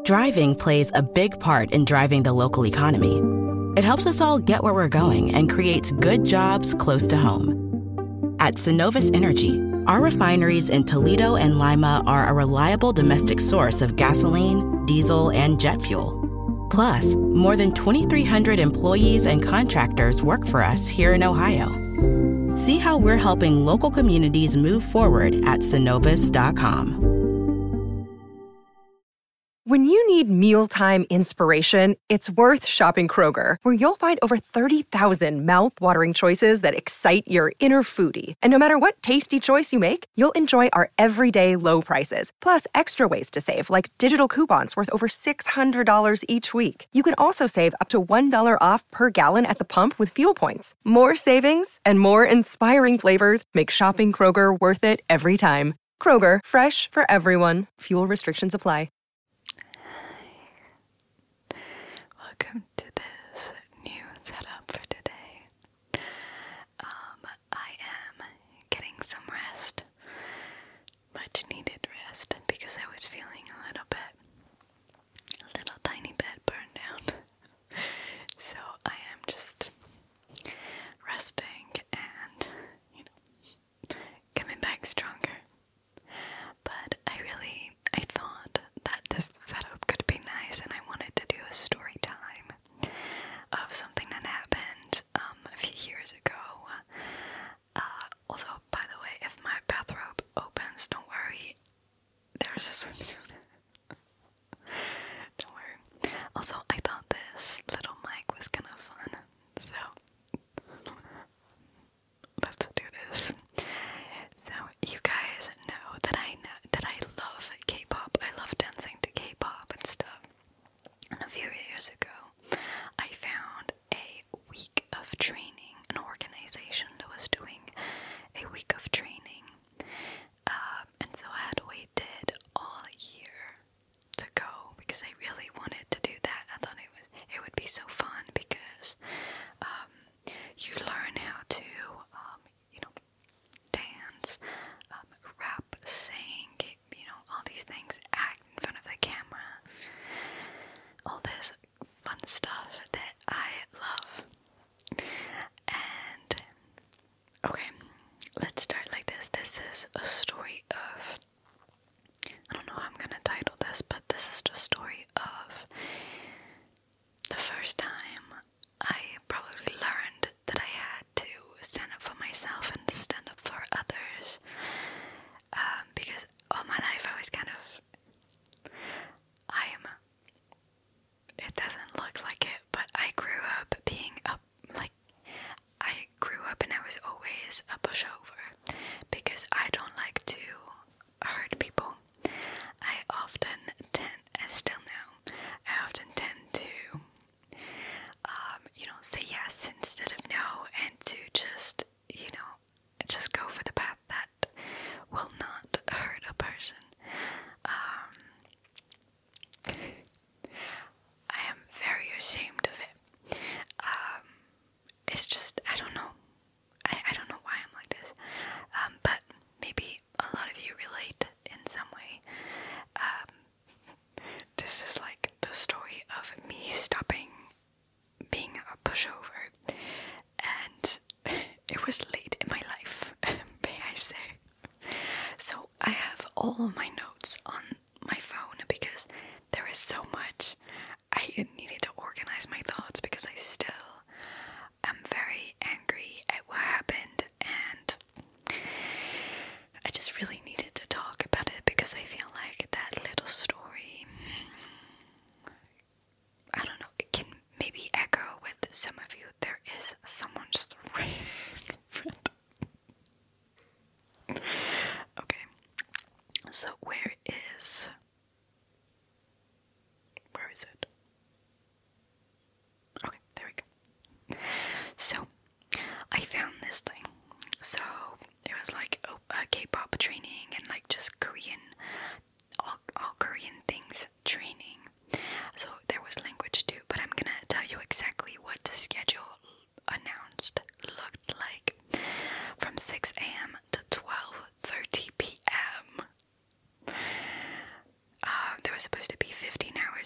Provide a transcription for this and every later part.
Driving plays a big part in driving the local economy. It helps us all get where we're going and creates good jobs close to home. At Synovus Energy, our refineries in Toledo and Lima are a reliable domestic source of gasoline, diesel, and jet fuel. Plus, more than 2,300 employees and contractors work for us here in Ohio. See how we're helping local communities move forward at Synovus.com. When you need mealtime inspiration, it's worth shopping Kroger, where you'll find over 30,000 mouth-watering choices that excite your inner foodie. And no matter what tasty choice you make, you'll enjoy our everyday low prices, plus extra ways to save, like digital coupons worth over $600 each week. You can also save up to $1 off per gallon at the pump with fuel points. More savings and more inspiring flavors make shopping Kroger worth it every time. Kroger, fresh for everyone. Fuel restrictions apply. Welcome to this new setup for today. I am getting some rest, much needed rest, because I was feeling a little tiny bit burned down. So I am just resting and, coming back stronger. But I thought that this setup could be nice, and I wanted to do a story time of something that happened a few years ago. Also, by the way, if my bathrobe opens, don't worry, there's a swimsuit. Don't worry. Also, I thought this little mic was kind of fun, so let's do this. So you guys know that I love K-pop. I love dancing to K-pop and stuff. And a few years ago, I found a week of training, an organization that was doing a week of training. And so I had waited all year to go because I really wanted to do that. I thought it would be so fun because you learn how to dance, rap, sing, all these things, act in front of the camera, all this fun stuff that I love. And okay, let's start like this. This is a story of, I don't know how I'm gonna title this, but this is the story of the first time I probably learned that I had to stand up for myself and stand up for others, because all my life I was kind of, it doesn't look like it, but I grew up being and I was always a pushover, because I don't like to hurt people. I often tend to, say yes instead of no, and to just go for the path that will not hurt a person. I am very ashamed of it. It's just, I don't know. I don't know why I'm like this. But maybe a lot of you relate in some way. This is like the story of me stopping being a pushover. And it was late in my life, may I say. So I have all of my notes on my phone because there is so much. I needed to organize my thoughts because I still am very angry at what happened, and I just really needed to talk about it because I feel like that little story, I don't know, it can maybe echo with some of you. There is someone just right in front. Okay, so where is it? Okay, there we go. So I found this thing. So it was like a K-pop training and like just Korean, all Korean things training. So there was language too, but I'm gonna tell you exactly what the schedule announced looked like from 6 a.m. to 12:30 p.m. There was supposed to be 15 hours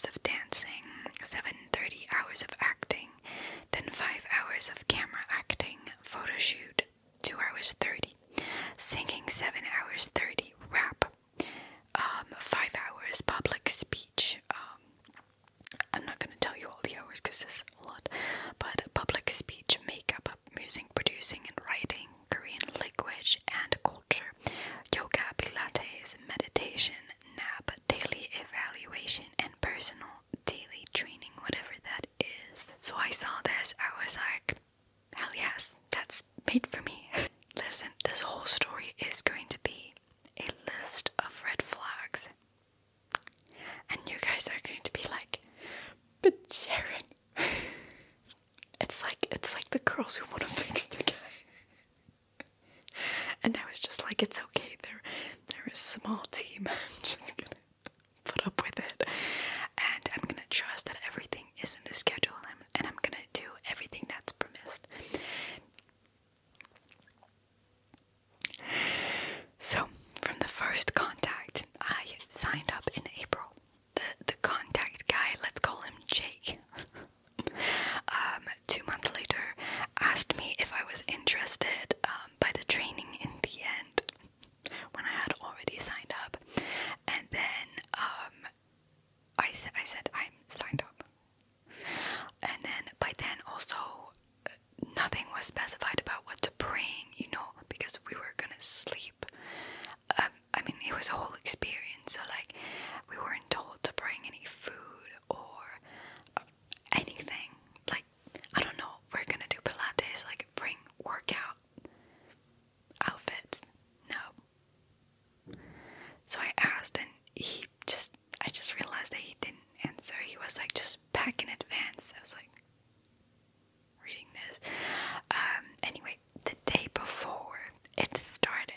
motivation and personal daily training, whatever that is. So I saw this, I was like, hell yes, that's made for me. Listen, this whole story is going to be a list of red flags. And you guys are going to be like, but Sharon, it's like the girls who want to fix the guy. And I was just like, it's okay, they're a small team. I'm just gonna put up with it. And I'm gonna trust that everything is in the schedule, and I'm gonna do everything that's promised. So, from the first contact, I signed up in April. The contact guy, let's call him Jake, 2 months later, asked me if I was interested by the training in the end, when I had already signed up. And then I said I'm signed up. And then by then also nothing was specified about what to bring, you know, because we were gonna sleep. I mean, it was a whole experience, so like we weren't told to bring any food or anything. Like, I don't know, we're gonna do Pilates, like bring workout outfits. No. So I asked, and I just realized that he didn't answer. He was like, just pack in advance. I was like, reading this. Anyway, the day before it started,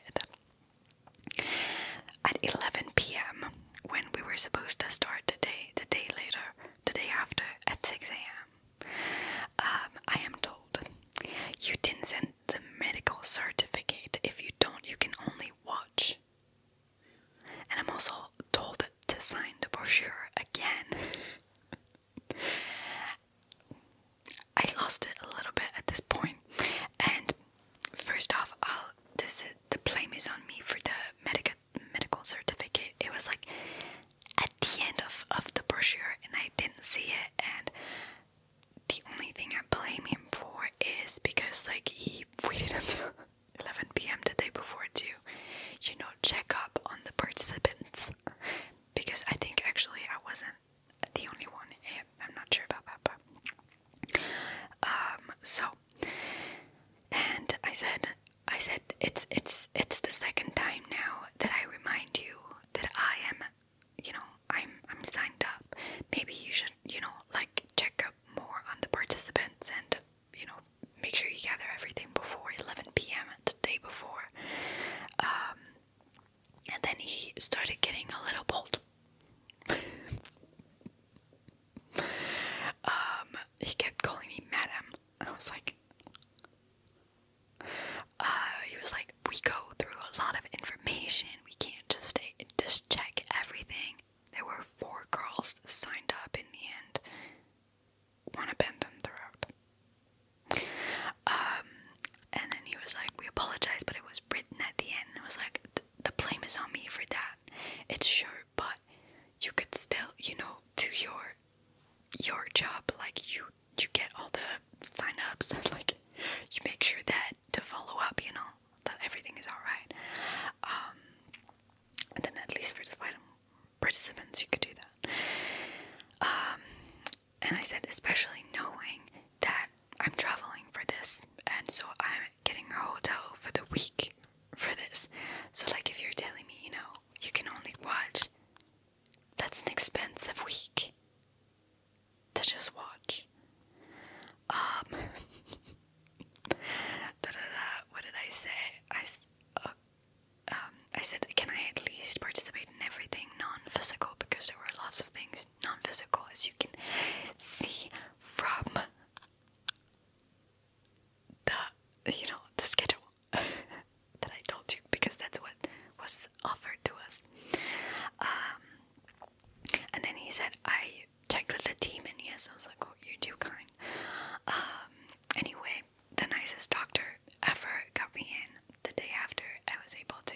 at 11 p.m. when we were supposed to start the day after at 6 a.m. I am told, you didn't send the medical certificate. If you don't, you can only watch. And I'm also told to sign the brochure again. I lost it a little bit at this point. And first off, the blame is on me for the medical certificate. It was like at the end of the brochure, and I didn't see it. And the only thing I blame him for is because like he waited until 11 p.m. the day before to, you know, check up on the participants. Because I think actually I wasn't the only one. I'm not sure about that, but so, and I said it's the second time now that I remind you that I am, you know, I'm signed up. Maybe you should, you know, like check up more on the participants and, you know, make sure you gather everything before 11 p.m. the day before. And then he started getting a little bold. He kept calling me madam. I was like, he was like, we go through a lot of information. We can't just check everything. There were 4 girls that signed up in the end. One abandoned the road. And then he was like, we apologize, but it was written at the end. It was like, the blame is on me for that. It's sure, but you could still, you know, do your job. Like you get all the sign-ups, and like you make sure that to follow up, you know, that everything is alright. And then at least for the final participants you could do that. And I said, especially knowing that I'm traveling for this, and so I'm getting a hotel for the week for this. So like if you're telling me, you know, you can only watch, that's an expensive week to just watch. What did I say? I said, can I at least participate in everything non-physical, because there were lots of things non-physical, as you can see from the, you know, the schedule that I told you, because that's what was offered to us. And then he said, I checked with the team, and yes, I was like, oh, you're too kind. Anyway, the nicest doctor ever got me in. The day after, I was able to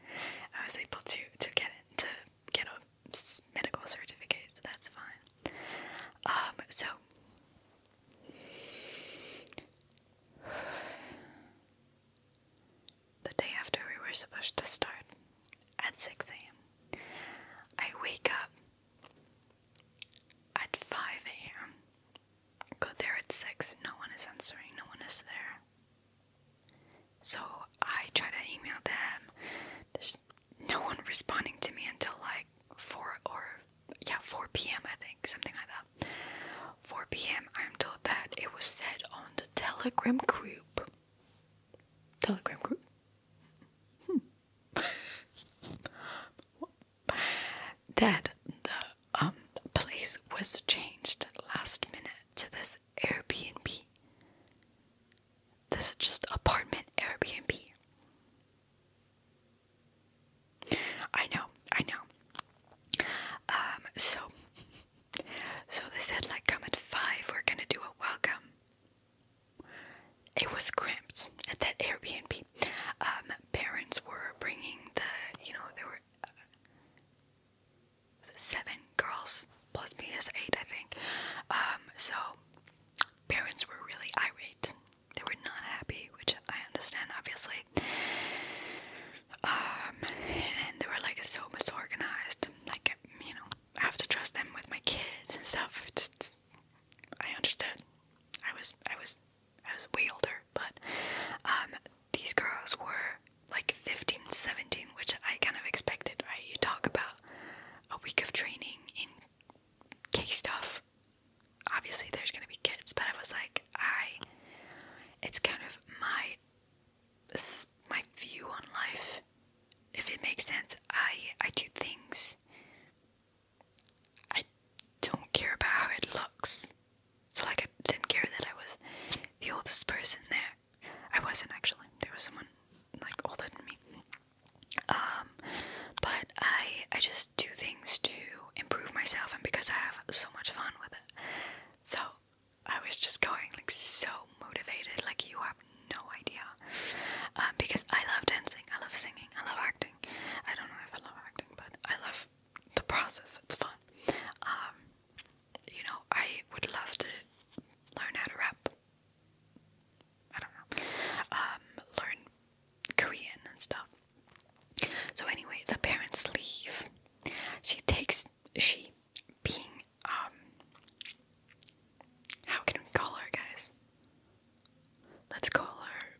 get a medical certificate, so that's fine. So the day after we were supposed to start at 6 a.m. I wake up 6, no one is answering, no one is there. So I try to email them. There's no one responding to me until like 4 p.m. I think, something like that. 4 p.m. I'm told that it was said on the Telegram group. That the place was changed last minute to this Airbnb. This is just apartment Airbnb. I know. So they said like come at 5, we're gonna do a welcome. It was cramped at that Airbnb. Parents were bringing there were 7 girls plus me as 8, I think. So parents were really irate. They were not happy, which I understand, obviously. And they were like so misorganized. Like, I have to trust them with my kids and stuff. I understood. I was way older, but these girls were like 15, 17, which I kind of expected, right? You talk about a week of training in gay stuff. Obviously there's gonna be kids, but I was like, it's kind of my view on life. If it makes sense, I do things. I don't care about how it looks. So like I didn't care that I was the oldest person there. I wasn't actually. There was someone like older than me. But I just do things to improve myself, and because I have so much fun with it. So I was just going like so motivated, like you have no idea. Because I love dancing, I love singing, I love acting. I don't know if I love acting, but I love the process. It's fun. I would love to learn how to rap. I don't know. Learn Korean and stuff. So anyway, the parents leave. She being, how can we call her, guys? Let's call her,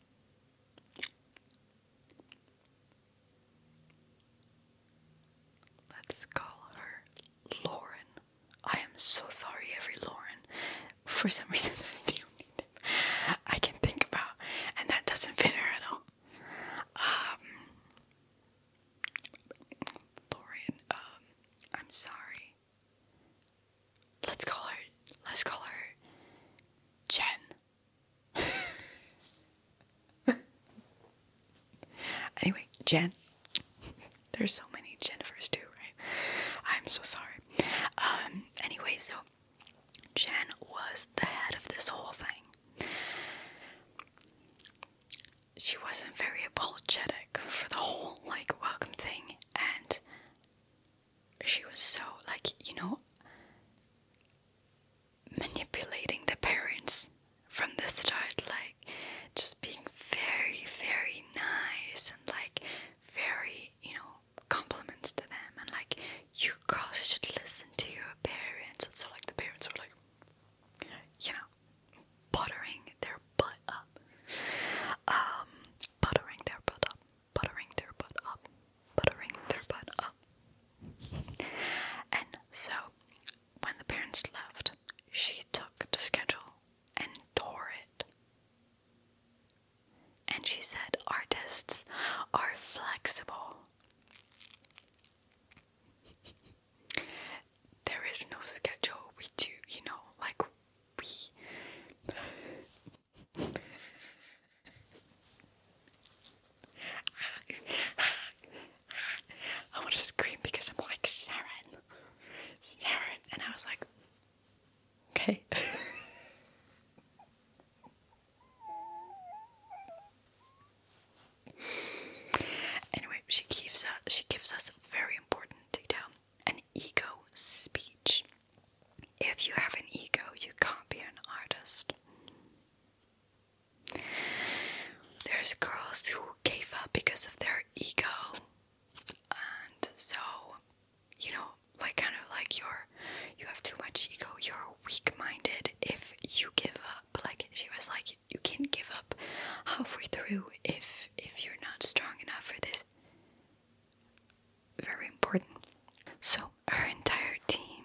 Lauren. I am so sorry, every Lauren. For some reason, that's the only name I can think about, and that doesn't fit her at all. Lauren, I'm sorry. Let's call her Jen. Anyway, Jen. There's so many Jennifers too, right? I'm so sorry. Anyway, so Jen was the head of this whole thing. She wasn't very apologetic for the whole welcome thing, and she was so manipulating the parents from the start, just being very, very nice and very, compliments to them, and you girls should listen to your parents. And so the parents were buttering their butt up. Buttering their butt up. Buttering their butt up. Buttering their butt up. And so when the parents left, she took the schedule and tore it. And she said artists are flexible. There is no schedule. We do, we... I want to scream because I'm like, Sharon. And I was like, okay. Anyway, she gives us a very important detail, an ego speech. If you have an ego, you can't be an artist. There's girls who gave up because of their ego, and so you have too much ego, you're weak-minded if you give She was like, you can't give up halfway through if you're not strong enough for this. Very important. So her entire team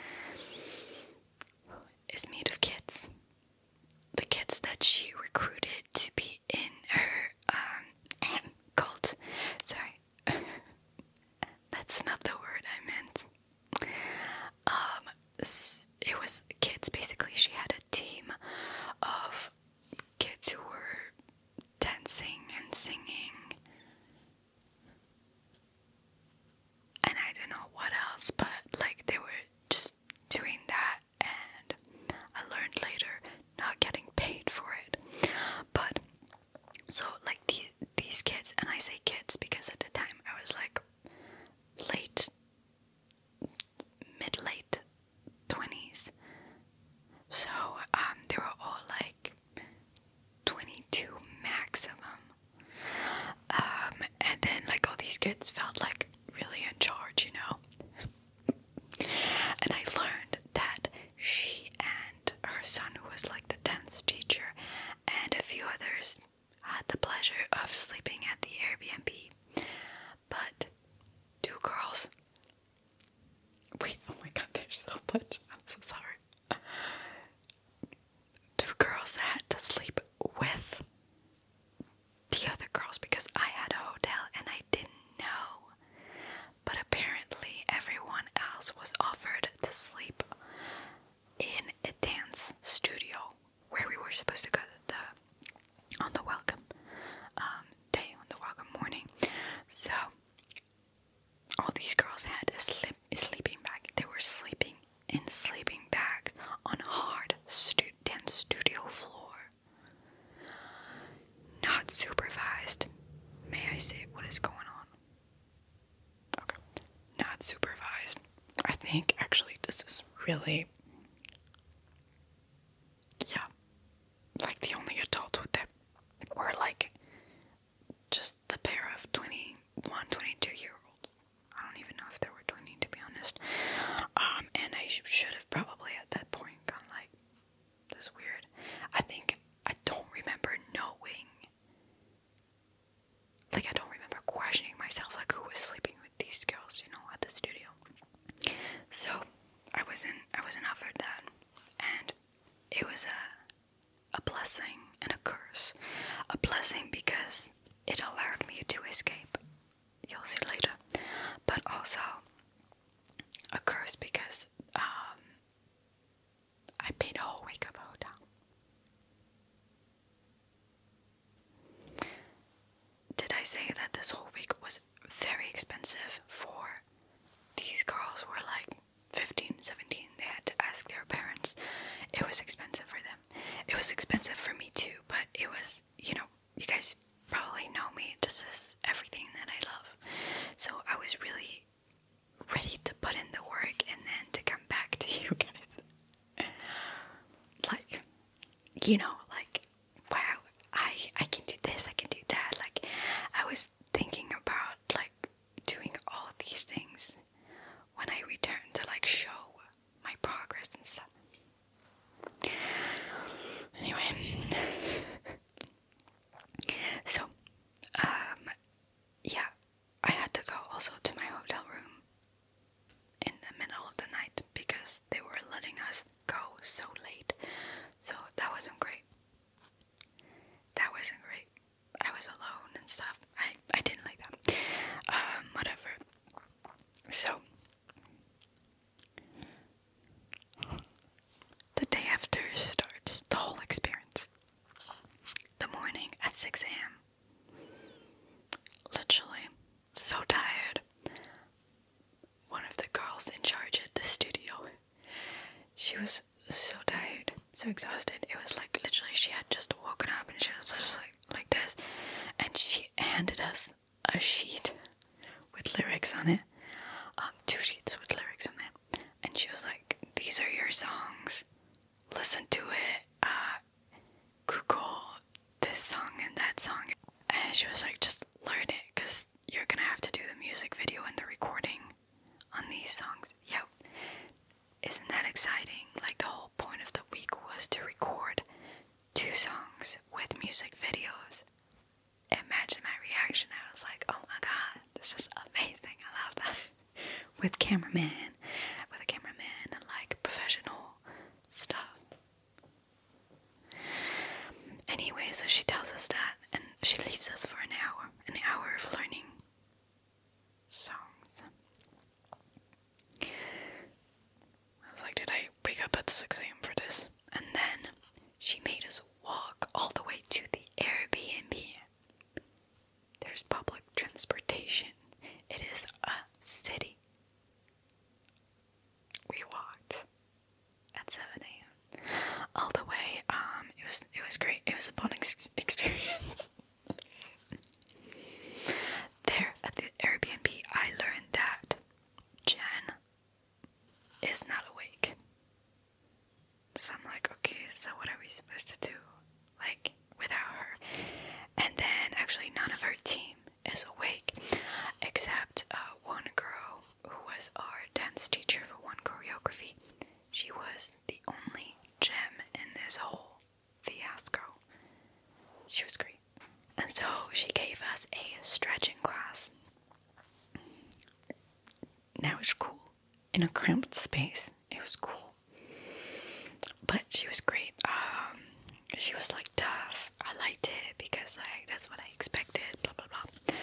is made of kids. The kids that she recruited to be in her cult. Sorry. That's not the word I meant. It was kids. Basically, she had a team of kids who were dancing and singing, and I don't know what else, but like they were just doing that, and I learned later not getting paid for it. But so like these kids, and I say kids because at the time I was like mid-late 20s, so they were all like 22 maximum, and then like all these kids felt like really in charge, you know. And I learned that she and her son, who was like the dance teacher, and a few others had the pleasure of sleeping at the Airbnb, but two girls. Wait, oh my god, there's so much. I'm so sorry. Two girls had to sleep with the other girls because I had a hotel and I didn't know. But apparently everyone else was offered to sleep in a dance studio where we were supposed to go on the welcome day, on the welcome morning. So all these girls had a sleeping bag. They were sleeping in sleeping bags on a hard dance studio floor. Not supervised. May I say what is going on? Okay. Not supervised. I think actually this is really, yeah, like the only adults with them were like just the pair of 21, 22-year-olds. I don't even know if they were 20, to be honest. And I should have probably at that point gone like, this is weird. I don't remember knowing, like I don't remember questioning myself, like who was sleeping with these girls, you know, at the studio. So I wasn't offered that, and it was a blessing and a curse. A blessing because it allowed me to escape. You'll see later. But also a curse because I paid a whole week of a hotel. Did I say that this whole week was very expensive for these girls who were like 15, 17? They had to ask their parents. It was expensive for them. It was expensive for me too, but it was, you know, you guys probably know me. This is everything that I love. So I was really ready to put in the work and then to come back to you guys. Like, you know, like, wow, I can do this, I can do that. Like, I was thinking about like doing all these things when I returned to like show my progress and stuff. Anyway, so yeah, I had to go also to my hotel room in the middle of the night because they were letting us go so late. So that wasn't great. That wasn't great. I was alone and stuff. I didn't like that. Whatever. So the day after starts the whole experience. The morning at 6 a.m. Literally so tired. One of the girls in charge at the studio, she was so tired, so exhausted. It was like literally she had just woken up and she was just like this, and she handed us a sheet with lyrics on it, 2 sheets with lyrics on it, and she was like, these are your songs, listen to it, Google this song and that song. And she was like, just learn it because you're gonna have to do the music video and the recording on these songs. Yo, isn't that exciting? Like the whole point of the week was to record 2 music videos. Imagine my reaction. I was like, oh my god, this is amazing. I love that. With a cameraman and like professional stuff. Anyway, so she tells us that, and she leaves us for an hour of learning songs. I was like, did I wake up at 6 a.m. for this? And then she made us walk all the way to the Airbnb. There's public transportation. It is a city. We walked at 7 a.m. all the way. It was great. It was a bonding experience. There at the Airbnb, I learned that Jen is not awake. So I'm like, okay, so what are we supposed to do, like, without her? And then actually none of her team is awake, except one girl who was our dance teacher for one choreography. She was the only gem in this whole fiasco. She was great. And so she gave us a stretching class. Now it's cool. In a cramped space, it was cool. But she was great. She was like tough. I liked it because like that's what I expected. Blah blah blah.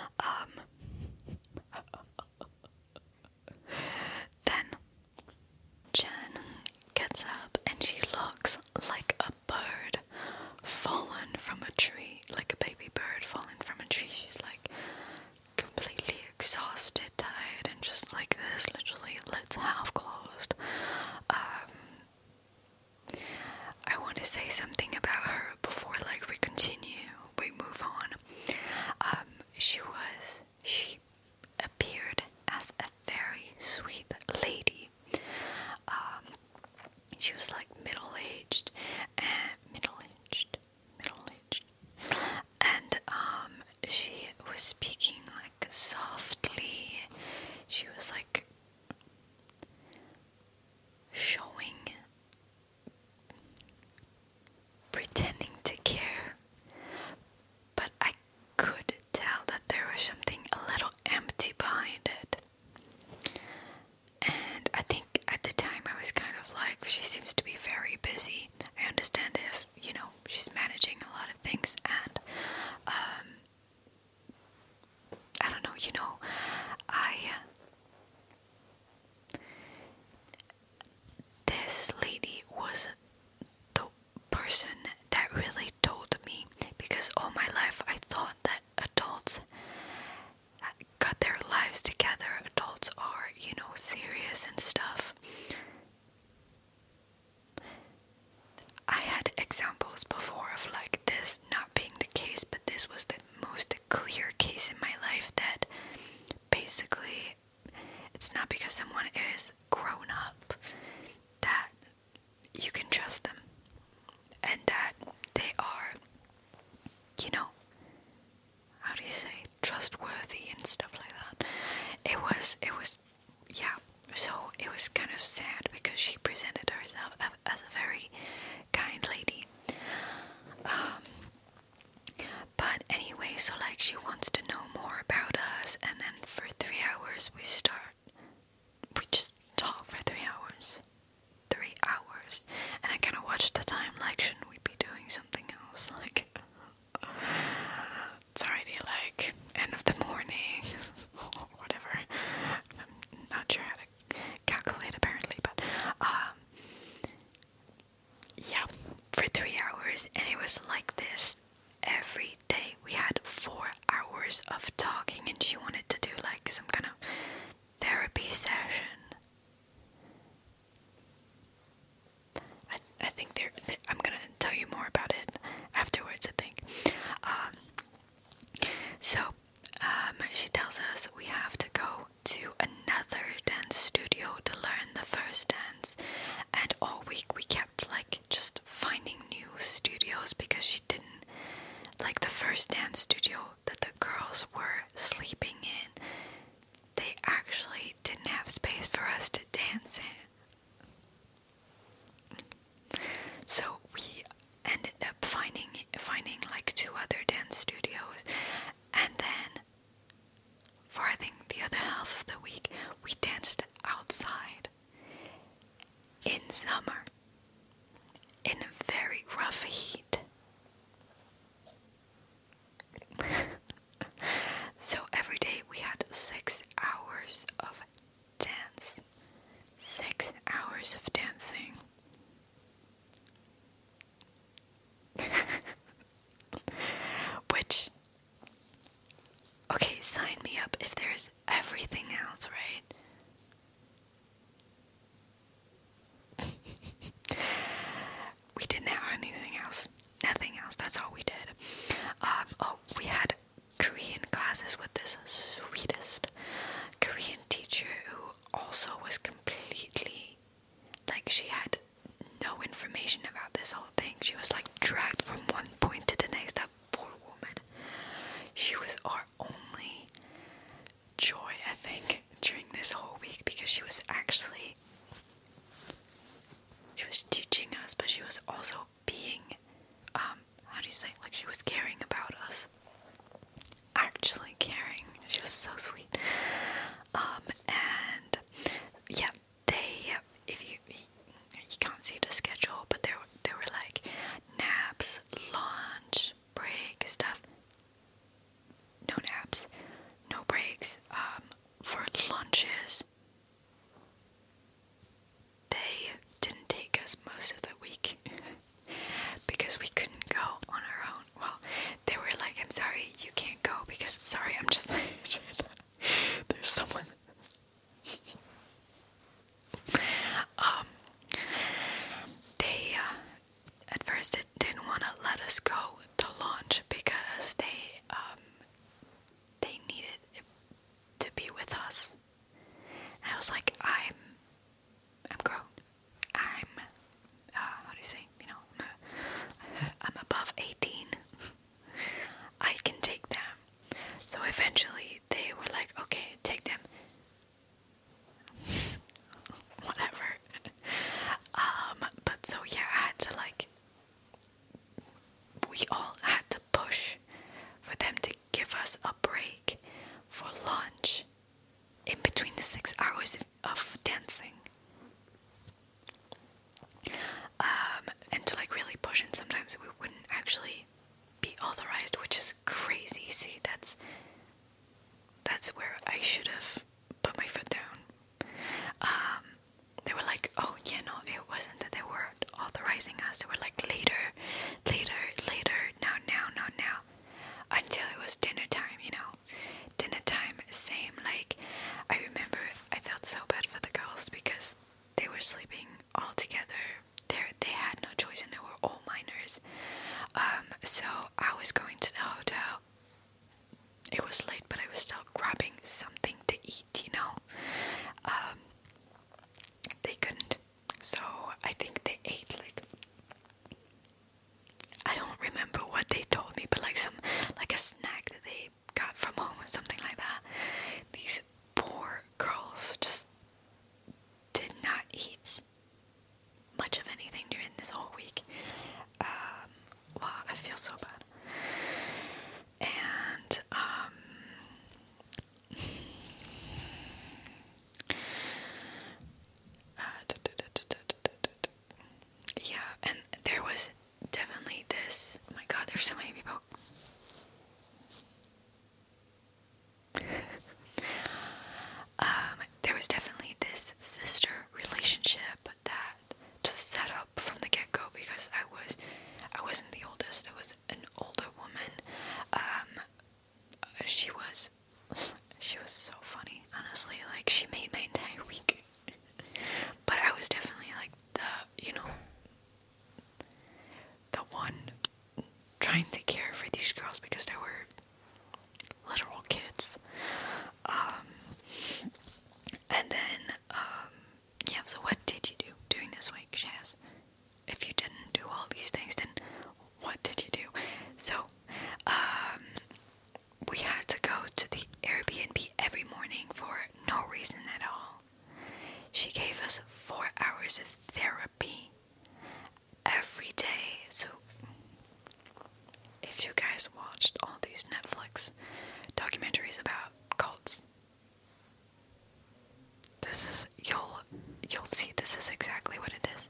Then Jen gets up and she looks like a bird fallen from a tree, like a baby bird fallen from a tree. She's like completely exhausted, tired, and just like this, literally lids half closed. I want to say something about her before like we move on. She appeared as a very sweet lady. She was like middle-aged, and she was speaking like softly. She was like pretending to care, but I could tell that there was something a little empty behind it. And I think at the time I was kind of like, she seems to be very busy. I understand if, she's managing a lot of things, and I don't know, this lady was the person that really told me, because all my life I thought that adults got their lives together, adults are, serious and stuff. I had examples before of like this not being the case, but this was the most clear case in my life that basically it's not because someone is grown up that you can trust them, and that they are, how do you say, trustworthy and stuff like that. It was yeah, so it was kind of sad because she presented herself as a very kind lady. But anyway, so like she wants to know more about us, and then for 3 hours we just talk for 3 hours. 3 hours. And I kind of watched the time like, shouldn't we be doing something else? Like, it's already like end of the morning, whatever. I'm not sure how to calculate apparently, but yeah, for 3 hours, and it was like this every day. We had 4 hours of talking, and she wanted to do like some kind of therapy session. I think I'm gonna tell you more about it afterwards, I think. She tells us we have to go to another dance studio to learn the first dance, and all week we kept like just finding new studios because she didn't like the first dance studio that the girls were sleeping in. They actually didn't have space for us to dance in. So we ended up finding in summer, in very rough heat. So every day we had 6 hours of dance. 6 hours of dancing. Which, okay, sign me up if there's everything else, right? We didn't have anything else. Nothing else. That's all we did. We had Korean classes with this sweetest Korean teacher who also was completely, like, she had no information about this whole thing. She was like dragged from one point to the next. That poor woman. She was our only joy, I think, during this whole week, because she was teaching us, but she was also being, how do you say, like, she was caring about us. Actually caring. She was so sweet. And yeah, if you can't see the schedule, but there were like naps, lunch, break stuff. No naps, no breaks. For lunches, they didn't take us most of the week because we couldn't go on our own. Well, they were like, I'm sorry, you can't go because, sorry, I'm just like, there's someone. They, at first didn't want to let us go to lunch because they needed to be with us. And I was like, I'm grown. I'm, how do you say, you know, I'm above 18. I can take them. So eventually they were like, okay, take them. Whatever. But so yeah, I had to, like, we all had to push for them to give us a break for lunch in between the 6 hours of dancing. And to, like, really push, and sometimes we wouldn't actually be authorized, which is crazy. See, that's where I should have put my foot down. They were like, oh yeah, no, it wasn't that they weren't authorizing us. They were like, later, now, until it was dinner time, you know. Dinner time, same. Like, I remember I felt so bad for the girls because they were sleeping all together. They had no choice, and they were all minors. So I was going to the hotel. It was late, but I was still grabbing something to eat, you know. They couldn't, so I think they ate, like, I don't remember what they told me, but like a snack that they got from home or something like that. These poor girls just did not eat much of anything during this whole week. Wow, I feel so bad. And yeah, and there was definitely this, oh my god, there's so many people. There was definitely this sister relationship that just set up from the get-go, because I wasn't the oldest. It was an older woman. She was so funny, honestly. Like, she made my entire week. But I was definitely like the one trying to care for these girls because they were literal kids. And then, yeah, so what did you do during this week, Shaz? If you didn't do all these things, then what did you do? So, we had to go to the Airbnb every morning for no reason at all. She gave us 4 hours of therapy every day. So, if you guys watched all these Netflix documentaries about cults, you'll see this is exactly what it is.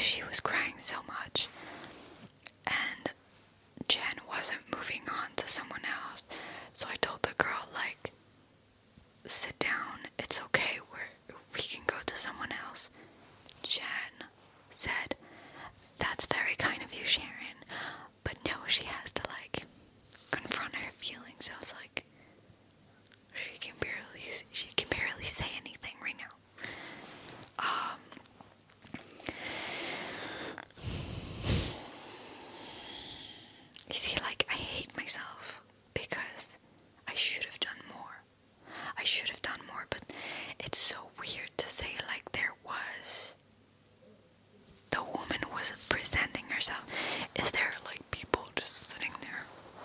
she was crying so much. And Jen wasn't moving on to someone else. So I told the girl, like, sit down, it's okay, we can go to someone else. Jen said, that's very kind of you, Sharon, but no, she has to, like, confront her feelings. I was like, she can barely say anything right now. You see, like, I hate myself because I should have done more. But it's so weird to say, like, the woman was presenting herself. Is there, like, people just sitting there?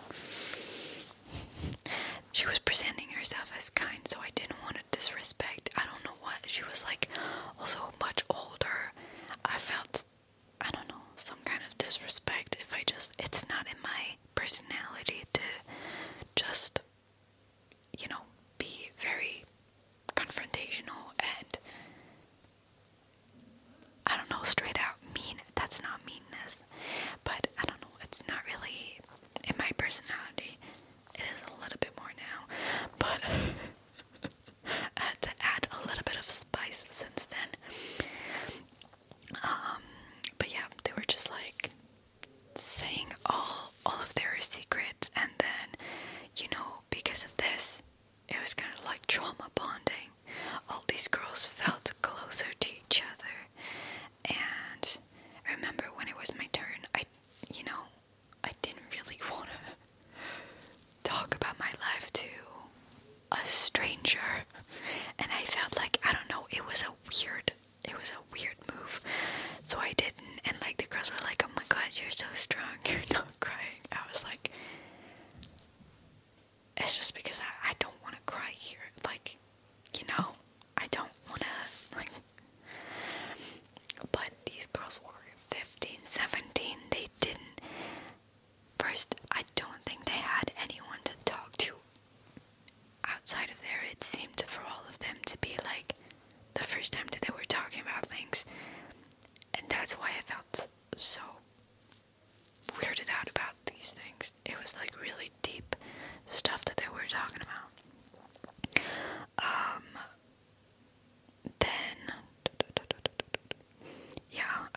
She was presenting herself as kind, so I didn't want to disrespect. I don't know what. She was, like, also much older. I felt, I don't know, some kind of disrespect if it's not in my personality to just, you know, be very confrontational and, I don't know, straight out mean. That's not meanness, but I don't know, it's not really in my personality. It is a little bit more now, but I had to add a little bit of spice since then. But yeah, they were just like saying all of their secrets, and then, you know, because of this, it was kind of like trauma bonding. All these girls felt closer to each other, and I remember when it was my turn, I didn't really want to talk about my life to a stranger, and I felt like, I don't know, it was a weird move, so I didn't. And like, the girls were like, oh my god, you're so strong, you're not crying. I was like, it's just because I don't want to cry here, like, you know, I don't want to, like, but these girls were 15, 17, they didn't, first, I don't think they had anyone to talk to outside of there. It seemed for all of them to be like the first time that they were talking about things, and that's why I felt so weirded out about these things. It was like really deep stuff that they were talking about. Then yeah,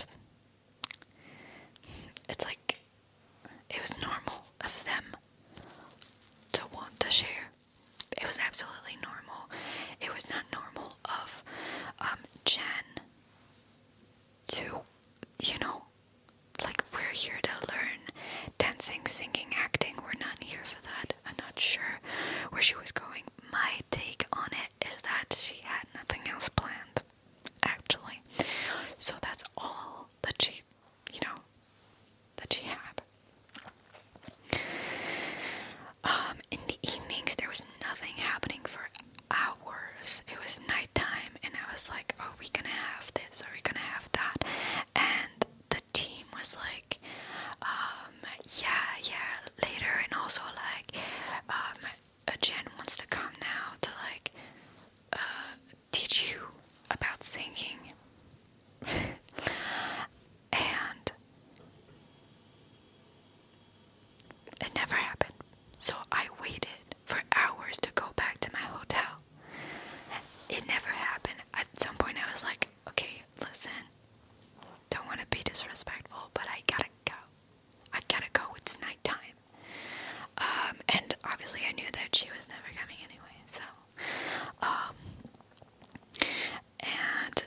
it's like, it was normal of them to want to share. It was absolutely normal. It was not normal of Jen to, you know, like, we're here to learn dancing, singing, acting. We're not here for that. I'm not sure where she was going. My take on it is that she had nothing else planned, actually. So that's all that she, you know, that she had. In the evenings, there was nothing happening for hours. It was nighttime, and I was like, are we gonna have this? Are we gonna have that? And the team was like, yeah, later, and also like, Jen wants to come now to like, teach you about singing. And it never happened. So I waited for hours to go back to my hotel. It never happened. At some point I was like, okay, listen, don't want to be disrespectful, but I gotta go. It's nighttime. And obviously I knew that she was never coming anyway, so, and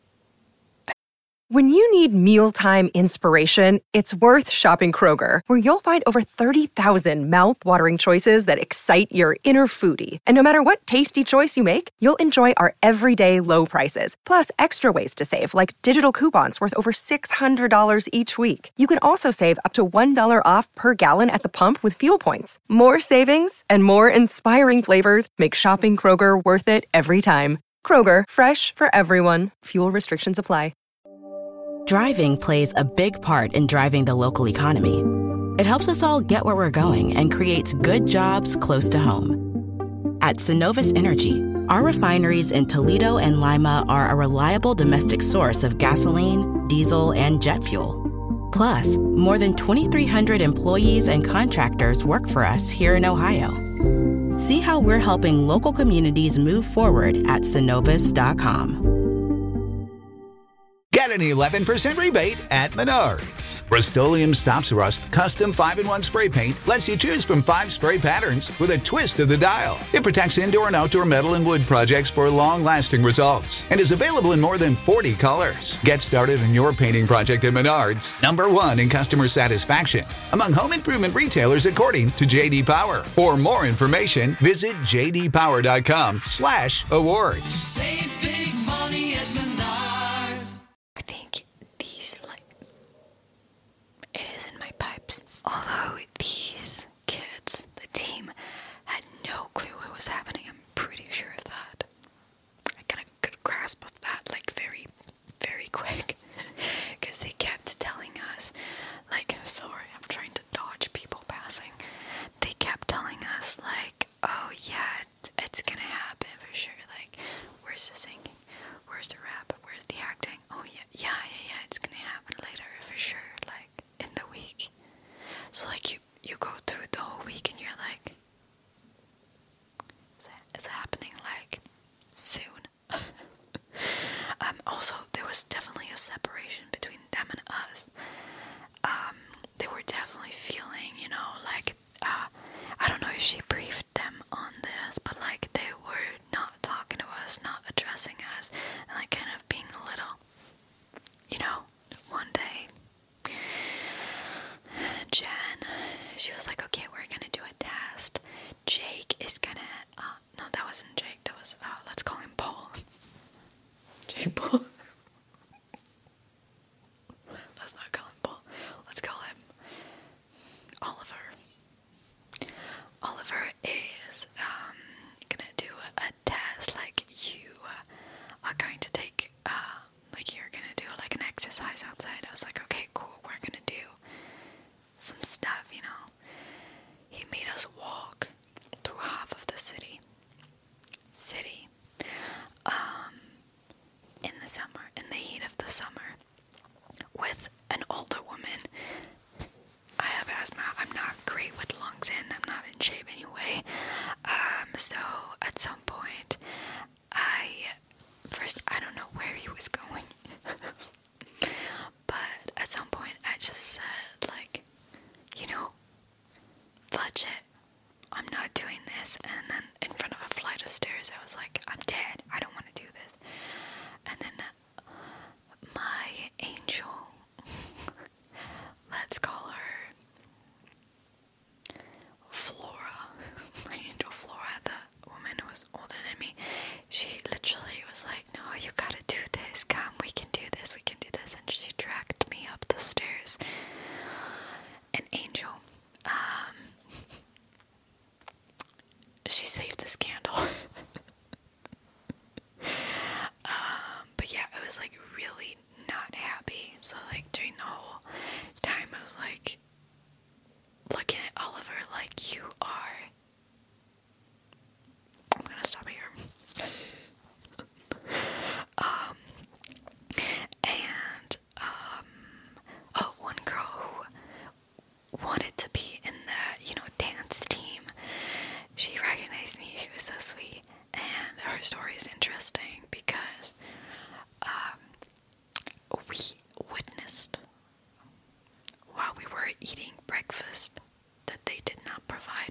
When you need mealtime inspiration, it's worth shopping Kroger, where you'll find over 30,000 mouth-watering choices that excite your inner foodie. And no matter what tasty choice you make, you'll enjoy our everyday low prices, plus extra ways to save, like digital coupons worth over $600 each week. You can also save up to $1 off per gallon at the pump with fuel points. More savings and more inspiring flavors make shopping Kroger worth it every time. Kroger, fresh for everyone. Fuel restrictions apply. Driving plays a big part in driving the local economy. It helps us all get where we're going and creates good jobs close to home. At Synovus Energy, our refineries in Toledo and Lima are a reliable domestic source of gasoline, diesel, and jet fuel. Plus, more than 2,300 employees and contractors work for us here in Ohio. See how we're helping local communities move forward at Synovus.com. Get an 11% rebate at Menards. Rust-Oleum Stops Rust Custom 5-in-1 Spray Paint lets you choose from 5 spray patterns with a twist of the dial. It protects indoor and outdoor metal and wood projects for long-lasting results and is available in more than 40 colors. Get started on your painting project at Menards, #1 in customer satisfaction among home improvement retailers according to J.D. Power. For more information, visit jdpower.com/awards. Save big money at Menards. I think these, it is in my pipes. Although these kids, the team, had no clue what was happening, I'm pretty sure of that. I got a good grasp of that, very, very quick. Because they kept telling us, sorry, I'm trying to dodge people passing. They kept telling us, oh yeah, it's gonna happen for sure. Where's the singing? Where's the rap? Where's the acting? Oh yeah, it's gonna happen later for sure, in the week. So you go through the whole week and you're like, it's happening soon. Also, there was definitely a separation between them and us. They were definitely feeling, I don't know if she briefed them on this, but they were not talking to us, not addressing us, and kind of being a little, one day, Jen, she was like, okay, we're gonna do a test. Jake is gonna, no, that wasn't Jake, that was, let's call him Paul. Jake Paul. Let's not call him Paul. Let's call him Oliver. Oliver is gonna do a test. You are going to take you're gonna do an exercise outside. I was like, okay, cool, we're gonna do some stuff, He made us walk through half of the city in the summer, in the heat of the summer, with an older woman. I have asthma. I'm not great with lungs in. I'm not in shape anyway. So at some point, I don't know where he was going, but at some point I just said, fudge it. I'm not doing this. And then in front of a flight of stairs, I was like, I'm dead. I don't want to do this. And then my angel, let's call her Flora, my angel Flora, the woman who was older than me, she literally was like, no, you gotta do this, come, we can do this, and she dragged me up the stairs. An angel. She saved the scandal. But yeah, I was really not happy. So during the whole time I was looking at Oliver you are. I'm gonna stop here. One girl who wanted to be in the, dance team, she recognized me. She was so sweet, and her story is interesting because we witnessed while we were eating breakfast that they did not provide.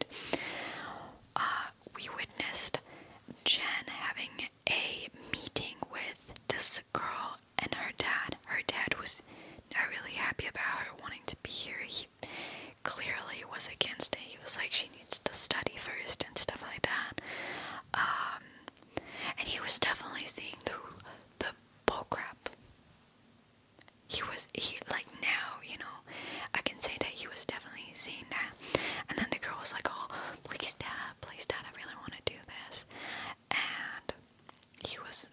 We witnessed Jen having a meeting with this girl and her dad. Her dad was not really happy about her wanting to be here. He clearly was against it. He was like, she needs to study first and stuff like that. And he was definitely seeing through the bullcrap. Now, I can say that he was definitely seeing that. And then the girl was like, oh, please dad, I really want to do this. And he was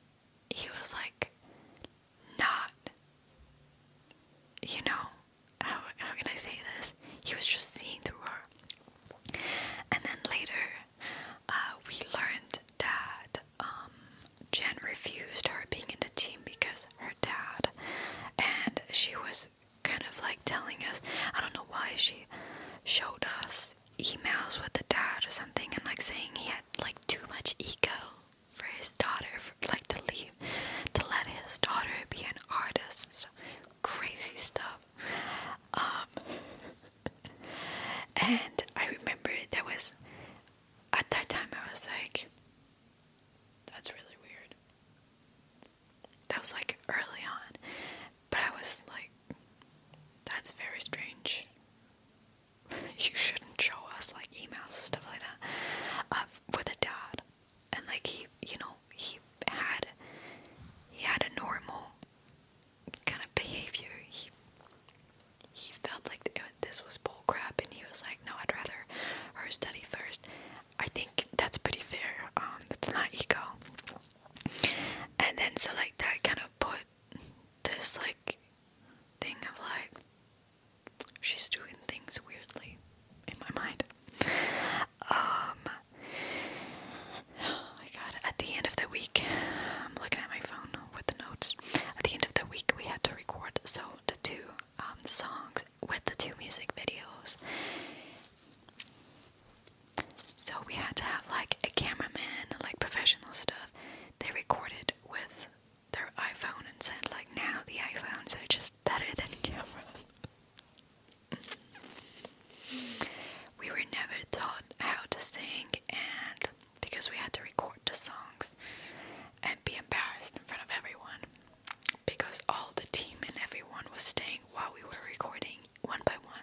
not, how can I say this? He was just seeing through her. And then later, we learned that Jen refused her being in the team because her dad and I don't know why she showed us emails with the dad or something, and like saying he had like too much ego for his daughter, for, like to let his daughter be an artist. So crazy stuff. And I remember there was, at that time I was like, that's really weird. That was like early on, but I was like, that's very strange. You shouldn't show us like emails and stuff like that with a dad. And like he had a normal kind of behavior. He felt like this was bullcrap, and he was like, no, I'd rather her study first. I think that's pretty fair. That's not ego. And then so like that kind of put this like thing of like, she's doing things weirdly in my mind. Oh my god, at the end of the week, I'm looking at my phone with the notes. At the end of the week, we had to record the two songs with the 2 music videos. So we had to have like a cameraman, like professional stuff. They recorded with their iPhone and said like, now the iPhones are just better than cameras. We were never taught how to sing, and because we had to record the songs and be embarrassed in front of everyone, because all the team and everyone was staying while we were recording one by one.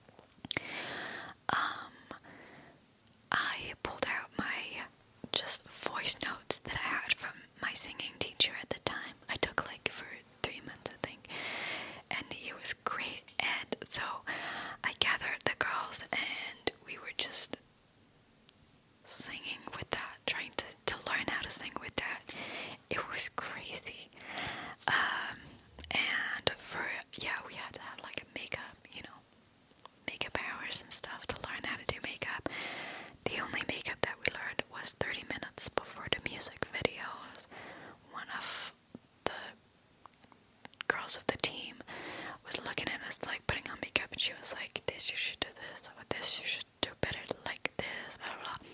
I pulled out my just voice notes that I had from my singing teacher at the time. I took like for 3 months, I think, and it was great. And so I gathered the girls and we were just singing with that, trying to learn how to sing with that. It was crazy. And we had to have like a makeup, makeup hours and stuff to learn how to do makeup. The only makeup that we learned was 30 minutes before the music videos. One of the girls of the team was looking at us like putting on makeup, and she was like, this you should do this, or this you should do better like this, blah blah blah.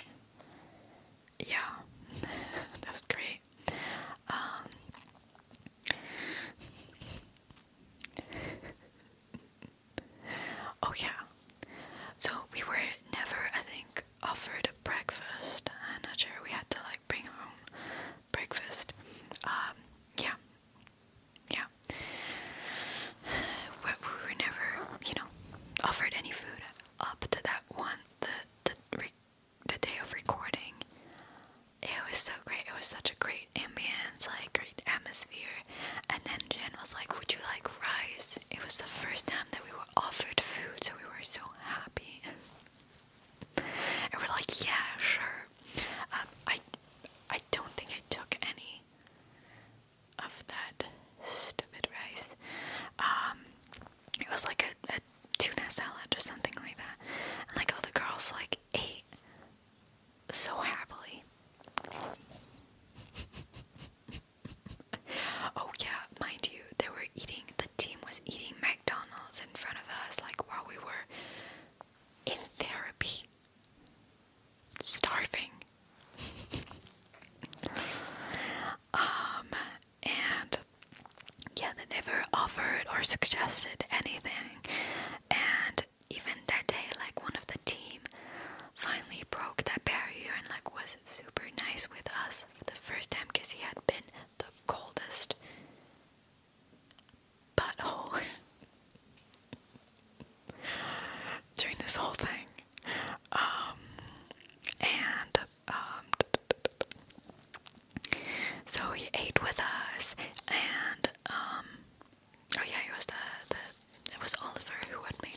Yeah, that was great. Oh yeah, so we were never, I think, offered a breakfast. I'm not sure, we had to like bring our own breakfast. Yeah. We were never, offered any food up to that one, the day of recording. It was so great. It was such a great ambience, like great atmosphere. And then Jen was like, would you like rice? It was the first time that we were offered food, so we were so happy. And we're like, yeah, sure. I don't think I took any of that stupid rice. It was like a tuna salad or something like that. And like all the girls like ate so happily. Oh yeah, mind you, the team was eating McDonald's in front of us, like while we were in therapy, starving. And yeah, they never offered or suggested anything. And even that day, like one of the team finally broke that barrier and like was super nice with us for the first time, because he had been the coldest butthole during this whole thing. So he ate with us, and oh yeah, it was it was Oliver who had made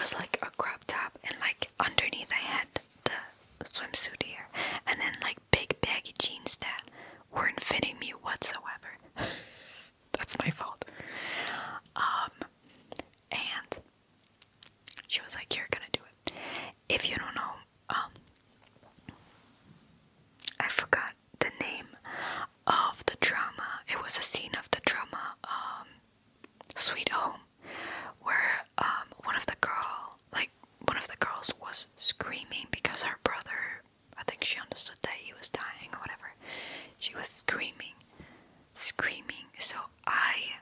was like a crop top, and like underneath I had the swimsuit here, and then like big baggy jeans that weren't fitting me whatsoever. That's my fault. And she was like, "You're gonna do it." If you don't know, I forgot the name of the drama. It was a scene of the drama, Sweet Home, where one of the girls was screaming because her brother, I think she understood that he was dying or whatever. She was screaming. So I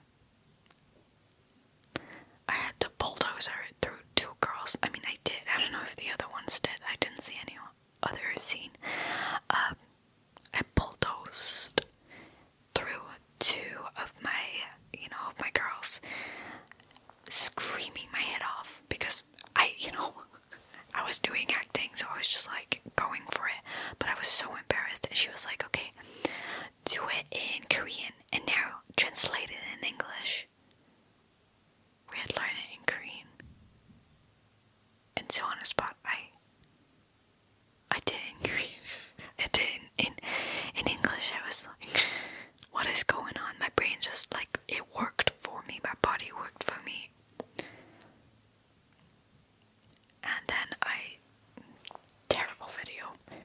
had to bulldoze her through two girls. I mean, I did. I don't know if the other ones did. I didn't see any other scene. I bulldozed through two of my girls, screaming my head off because I was doing acting, so I was just like going for it. But I was so embarrassed, and she was like, "Okay, do it in Korean and now translate it in English." We had learned it in Korean, and so on the spot, I did it in Korean. I did it in English. I was like, "What is going on?" My brain just like, it worked for me. My body worked for me. And then terrible video.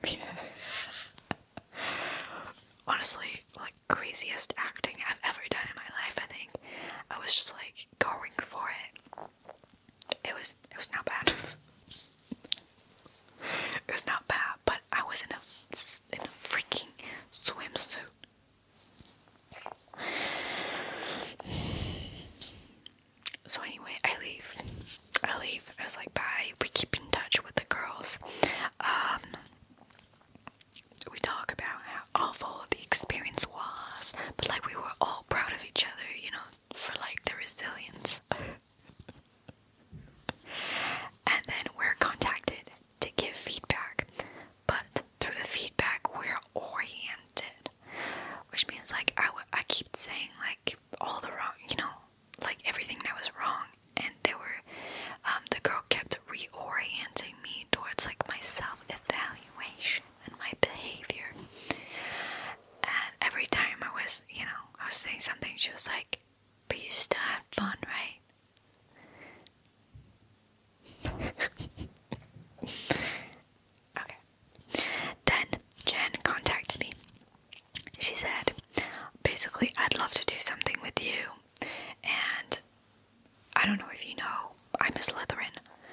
Honestly, like craziest acting I've ever done in my life, I think. I was just like going for it. It was not bad. It was not bad, but I was in a freaking swimsuit. So anyway, I leave. I was like, bye. We keep in touch with the girls. We talk about how awful the experience was, but like we were all proud of each other, for like the resilience. And then we're contacted to give feedback, but through the feedback we're oriented, which means like I keep saying like all the wrong, like everything that was wrong, and the girl kept reorienting me towards like my self-evaluation and my behavior. And every time I was saying something, she was like, "But you still had fun, right?" Okay. Then Jen contacts me. She said, basically, "I'd love to do something with you. And I don't know if you know, I'm a Slytherin.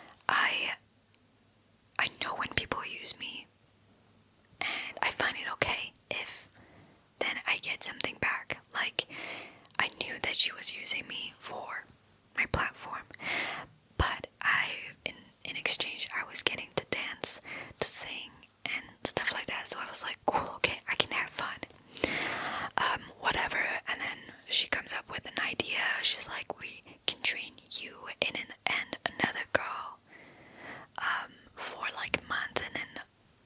I know when people use me, and I find it okay if then I get something back. Like, I knew that she was using me for my platform, but in exchange, I was getting to dance, to sing, and stuff like that. So I was like, cool, okay, I can have fun. Whatever." And then she comes up with an idea. She's like, "We can train you and another girl for like a month, and then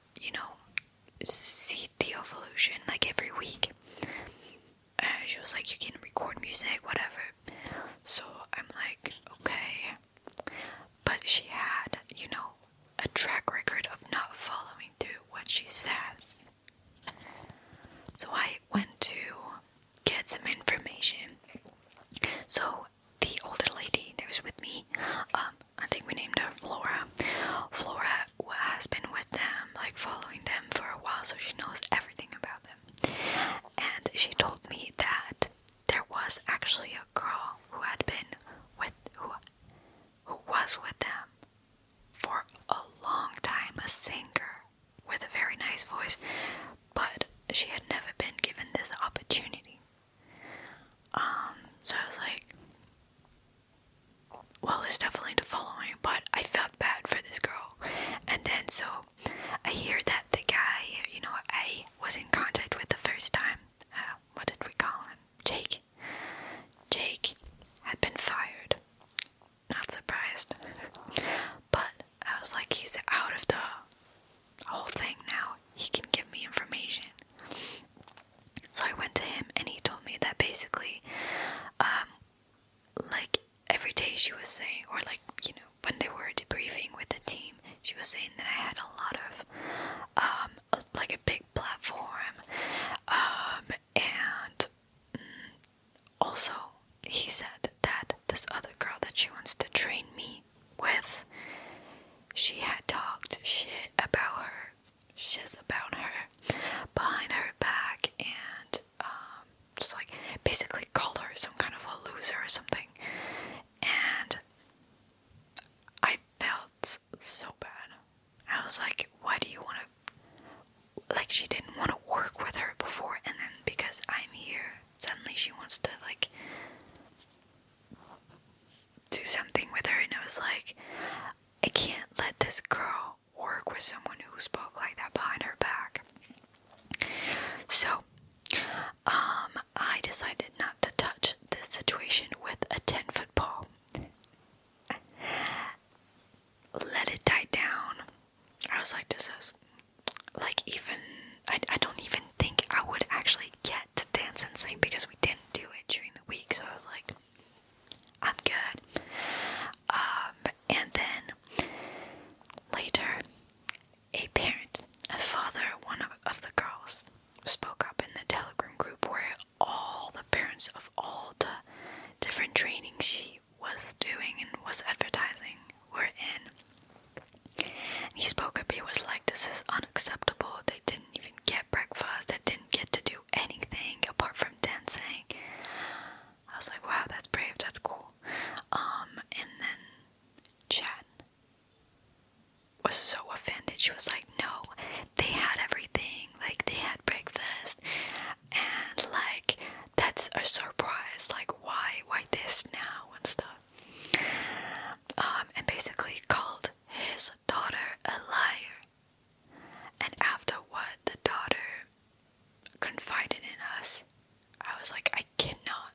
see the evolution like every week." She was like, "You can record music, whatever." So I'm like, okay. But she had, a track record of not following through what she says. So I went to get some information. So the older lady that was with me, I think we named her Flora. Flora has been with them, like following them for a while, so she knows everything about them. And she told me that there was actually a girl who had been who was with them for a long time, a singer with a very nice voice, but she had never been given this opportunity. So I was like, well, it's definitely the following, but I felt bad for this girl. And then so I hear that the guy, I was in contact with the first time, what did we call him? Jake. Jake had been fired. Not surprised. But I was like, he's out of the whole thing now. He can give me information. So I went to him, and he told me that basically, like every day she was saying, or like, when they were debriefing with the team, she was saying that I had a lot of like a big platform, and also he said that this other girl that she wants to train me with, she had talked shit about her, behind her back, and just like basically called her some kind of a loser or something. And I felt so bad. I was like, why do you want to, like, she didn't want to work with her before, and then because I'm here, suddenly she wants to like do something with her. And I was like, I can't let this girl work with someone who spoke like that behind her back. So I decided not to touch this situation with a 10-foot pole. Let it die down. I was like, this is like, even I don't even think I would actually get to dance and sing because we didn't do it during the week. So I was like, I'm good. And then later, a parent, a father, one of the girls spoke up in the Telegram group where all the parents of all the different trainings she was doing and was advertising were in. And he spoke up. He was like, this is unacceptable. They didn't even get breakfast. They didn't get to do anything apart from dancing. I was like, wow, that's brave. That's cool. And then Jen was so offended. She was like, no, they had everything. Like, they had breakfast. And, like, that's a surprise. Like, why this now and stuff. And basically called his daughter a liar. And after what the daughter confided in us, I was like, I cannot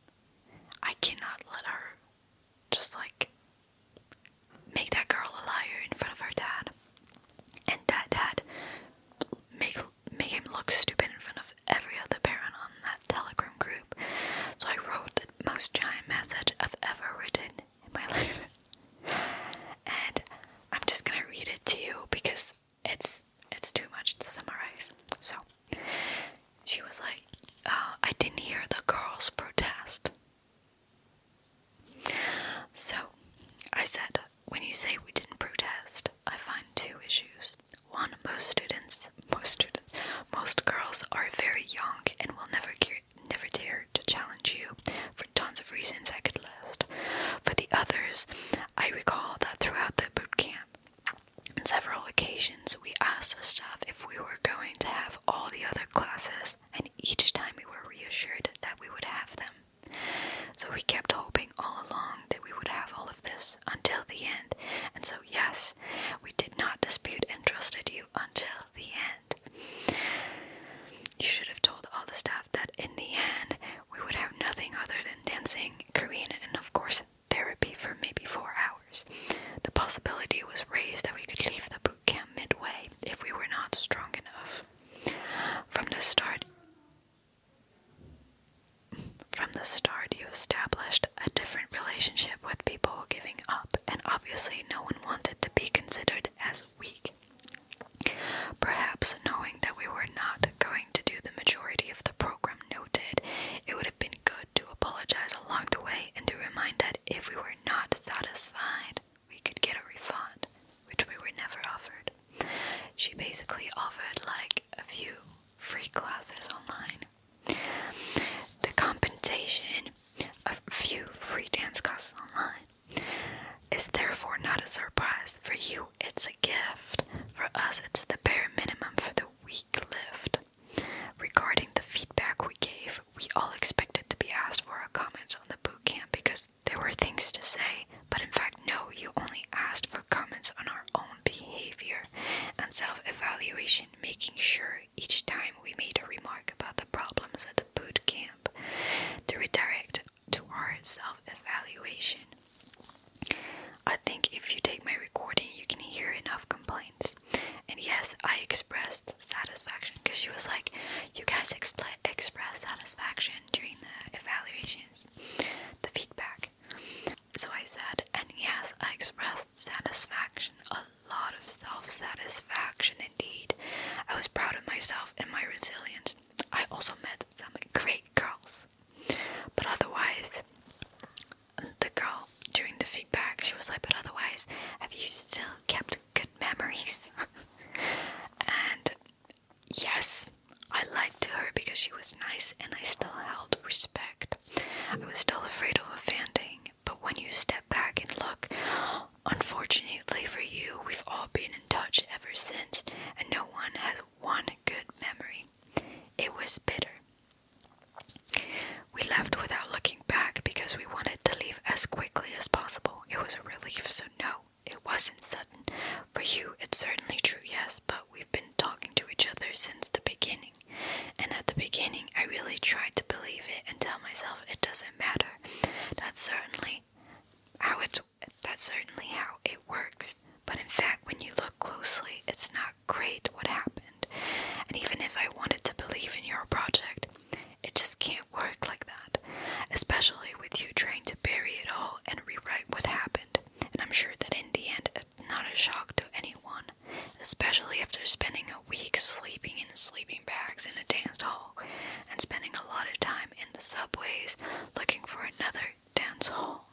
let her just like make that girl a liar in front of her dad, and that dad make him look stupid in front of every other parent on that Telegram group. So I wrote the most giant message I've ever written in my life, and I'm just gonna read it to you because it's too much to summarize. So she was like, I didn't hear the girls protest. So I said, when you say we didn't protest, I find two issues. One, most girls are very young and will never dare to challenge you for tons of reasons I could list. For the others, I recall that throughout the boot camp, on several occasions, we asked the staff if we were going to have all the other classes, and each time we were reassured that we would have them. So we kept hoping all along that we would have all of this until the end. And so yes, we did not dispute and trusted you until the end. You should have told all the staff that in the end, we would have nothing other than dancing, Korean, and of course therapy for maybe 4 hours. The possibility was raised that we could leave the boot camp midway if we were not strong enough. From the start, you established a different relationship with people giving up, and obviously no one wanted to be considered as weak. Perhaps knowing that we were not going to do the majority of the program noted, it would have been good to apologize along the way and to remind that if we were not satisfied, we could get a refund, which we were never offered. She basically offered like a few free classes online. The compensation of a few free dance classes online is therefore not a surprise. For you, it's a gift. For us, it's the bare minimum for the week lift. Regarding the feedback we gave, we all expected to be asked for our comments on the boot camp because there were things to say, but in fact, no, you only asked for comments on our own behavior and self-evaluation, making sure each time we made a remark about the problems at the boot camp to redirect to our self-evaluation. I think if you take my recording, you can hear enough complaints. And yes, I expressed satisfaction because she was like, you guys express satisfaction during the evaluations, the feedback. So I said, and yes, I expressed satisfaction, a lot of self-satisfaction indeed. I was proud of myself and my resilience. I also met some great girls. But otherwise, the girl during the feedback, she was like, but otherwise, have you still kept good memories? And yes, I lied to her because she was nice and I still held respect. I was still afraid of offending, but when you step back and look, unfortunately for you, we've all been in touch ever since, and no one has one good memory. It was bitter. We left without looking back because we wanted to leave as quickly as possible. It was a relief, so no, it wasn't sudden. For you, it's certainly true, yes, but we've been talking to each other since the beginning. And at the beginning, I really tried to believe it and tell myself it doesn't matter. That's certainly how it works. But in fact, when you look closely, it's not great what happened. And even if I wanted to believe in your project, it just can't work like that. Especially with you trying to bury it all and rewrite what happened. And I'm sure that in the end, it's not a shock to anyone. Especially after spending a week sleeping in sleeping bags in a dance hall. And spending a lot of time in the subways looking for another dance hall.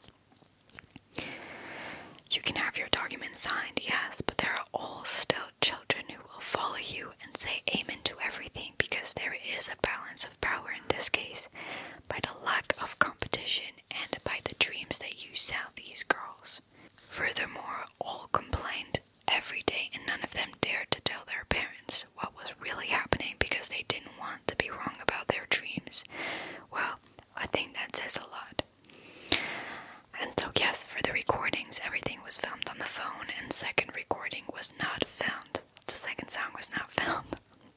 You can have your documents signed, yes, but there are all still children who will follow you and say amen to everything because there is a balance of power in this case, by the lack of competition and by the dreams that you sell these girls. Furthermore, all complained every day and none of them dared to tell their parents what was really happening because they didn't want to be wrong about their dreams. Well, I think that says a lot. And so yes, for the recordings, everything was filmed on the phone, and second recording was not filmed. The second song was not filmed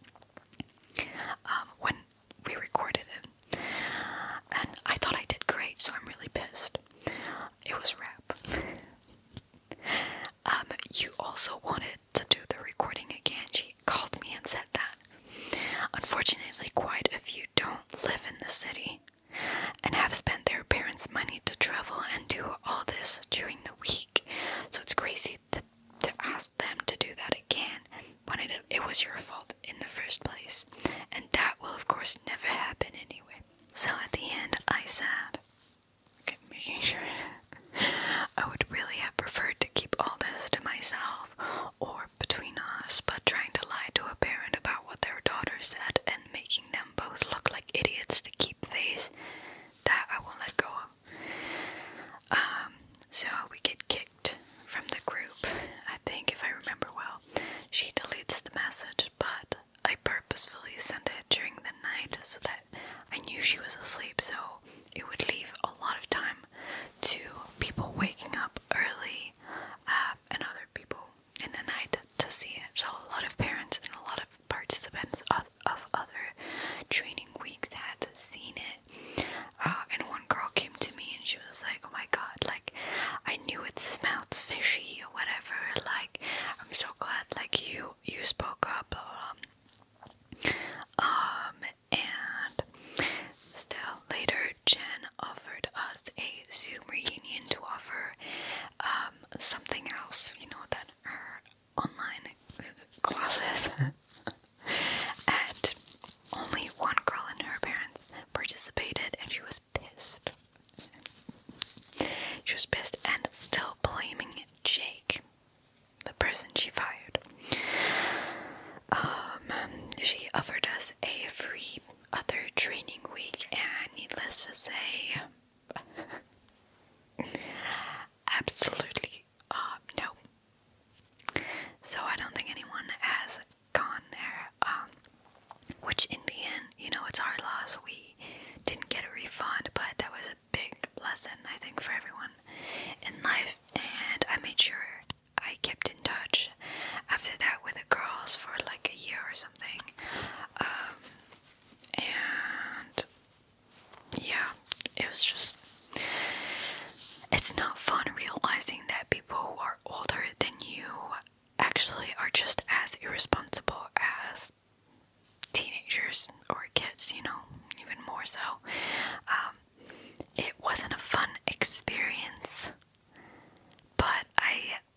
when we recorded it. And I thought I did great, so I'm really pissed. It was rap. You also wanted to do the recording again. She called me and said that. Unfortunately, quite a few don't live in the city and have spent their parents' money to travel and do all this during the week. So it's crazy to ask them to do that again when it was your fault in the first place. And that will of course never happen anyway. So at the end I said, okay, making sure I would really have preferred to keep all this to myself or between us, but trying to lie to a parent about what their daughter said and making them both look like idiots to keep face, that I won't let go of. So we get kicked from the group. I think, if I remember well, she deletes the message, but I purposefully sent it during the night so that I knew she was asleep, so it would leave a lot of time to people waking up early and other people in the night to see it. So a lot of parents and a lot of participants of other training weeks had seen it. And one girl came to me and she was like, oh my god, like, I knew it smelled fishy or whatever, like, I'm so glad, like, you spoke up, and still later, Jen offered us a Zoom reunion to offer, something else, you know, that her online classes, and only one girl and her parents participated, and she was pissed. She was pissed and still blaming Jake, the person she fired. She offered us a free other training week, and needless to say, absolutely no. So I don't think anyone has gone there, which in the end, you know, it's our loss. We didn't get a refund, but that was a big lesson, I think, for everyone in life, and I made sure I kept in touch after that with the girls for like a year or something. And yeah, it was just, it's not fun realizing that people who are older than you actually are just as irresponsible as teenagers or kids, you know, even more so. It wasn't a fun experience, but I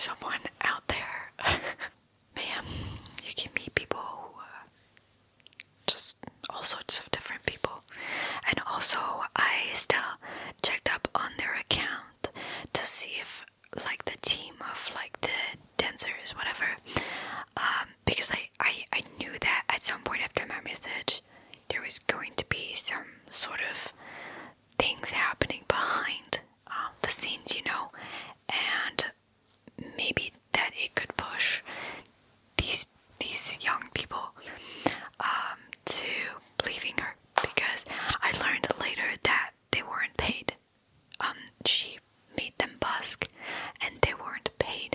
someone out there, man, you can meet people who, just all sorts of different people. And also, I still checked up on their account to see if, like, the team of, like, the dancers, whatever, because I knew that at some point after my message, there was going to be some sort of things happening behind the scenes, you know, and maybe that it could push these young people to leaving her, because I learned later that they weren't paid. She made them busk and they weren't paid,